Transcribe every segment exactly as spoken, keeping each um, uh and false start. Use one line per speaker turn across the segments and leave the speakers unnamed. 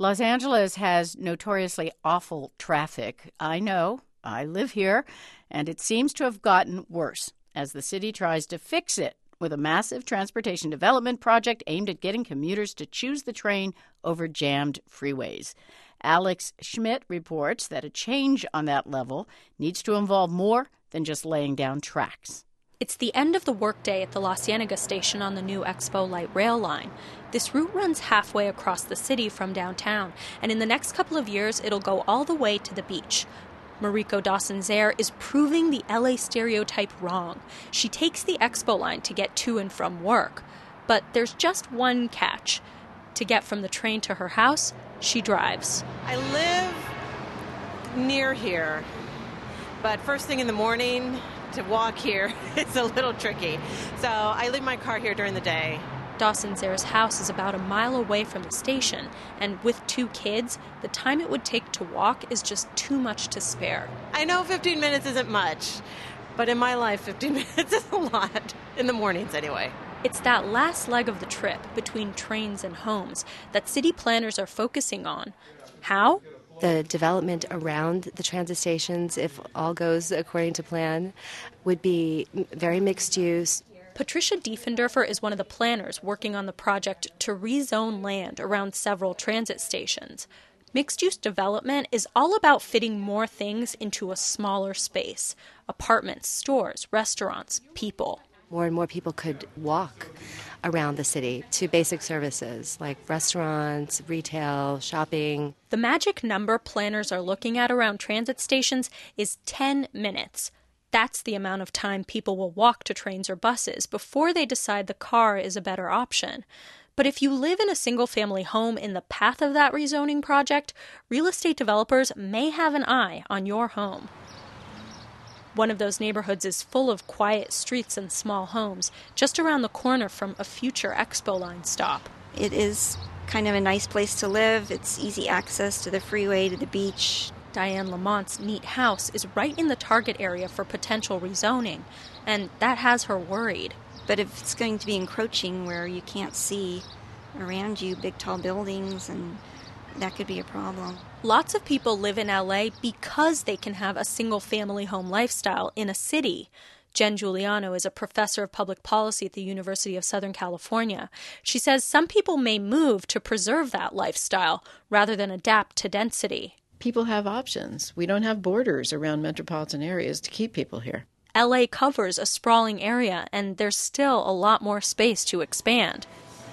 Los Angeles has notoriously awful traffic. I know. I live here, and it seems to have gotten worse as the city tries to fix it with a massive transportation development project aimed at getting commuters to choose the train over jammed freeways. Alex Schmidt reports that a change on that level needs to involve more than just laying down tracks.
It's the end of the workday at the La Cienega station on the new Expo Light Rail line. This route runs halfway across the city from downtown, and in the next couple of years, it'll go all the way to the beach. Mariko Dawson-Zaire is proving the L A stereotype wrong. She takes the Expo line to get to and from work. But there's just one catch. To get from the train to her house, she drives.
I live near here, but first thing in the morning to walk here, it's a little tricky. So I leave my car here during the day.
Dawson-Zaire's house is about a mile away from the station, and with two kids, the time it would take to walk is just too much to spare.
I know fifteen minutes isn't much, but in my life, fifteen minutes is a lot, in the mornings anyway.
It's that last leg of the trip between trains and homes that city planners are focusing on. How?
The development around the transit stations, if all goes according to plan, would be very mixed use.
Patricia Diefendorfer is one of the planners working on the project to rezone land around several transit stations. Mixed-use development is all about fitting more things into a smaller space: apartments, stores, restaurants, people.
More and more people could walk around the city to basic services like restaurants, retail, shopping.
The magic number planners are looking at around transit stations is ten minutes. That's the amount of time people will walk to trains or buses before they decide the car is a better option. But if you live in a single-family home in the path of that rezoning project, real estate developers may have an eye on your home. One of those neighborhoods is full of quiet streets and small homes, just around the corner from a future Expo Line stop.
It is kind of a nice place to live. It's easy access to the freeway, to the beach.
Diane Lamont's neat house is right in the target area for potential rezoning, and that has her worried.
But if it's going to be encroaching where you can't see around you big, tall buildings, and that could be a problem.
Lots of people live in L A because they can have a single-family home lifestyle in a city. Jen Giuliano is a professor of public policy at the University of Southern California. She says some people may move to preserve that lifestyle rather than adapt to density.
People have options. We don't have borders around metropolitan areas to keep people here.
L A covers a sprawling area, and there's still a lot more space to expand.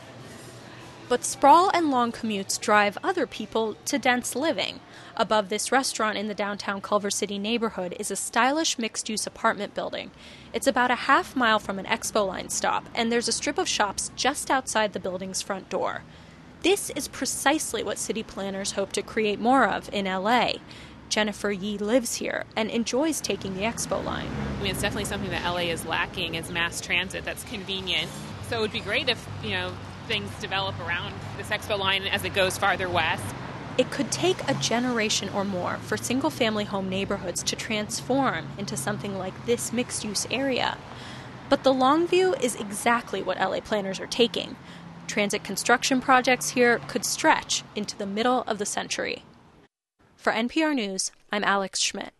But sprawl and long commutes drive other people to dense living. Above this restaurant in the downtown Culver City neighborhood is a stylish mixed-use apartment building. It's about a half mile from an Expo Line stop, and there's a strip of shops just outside the building's front door. This is precisely what city planners hope to create more of in L A. Jennifer Yee lives here and enjoys taking the Expo Line.
I mean, it's definitely something that L A is lacking, is mass transit that's convenient. So it would be great if, you know, things develop around this Expo Line as it goes farther west.
It could take a generation or more for single-family home neighborhoods to transform into something like this mixed-use area. But the long view is exactly what L A planners are taking. Transit construction projects here could stretch into the middle of the century. For N P R News, I'm Alex Schmidt.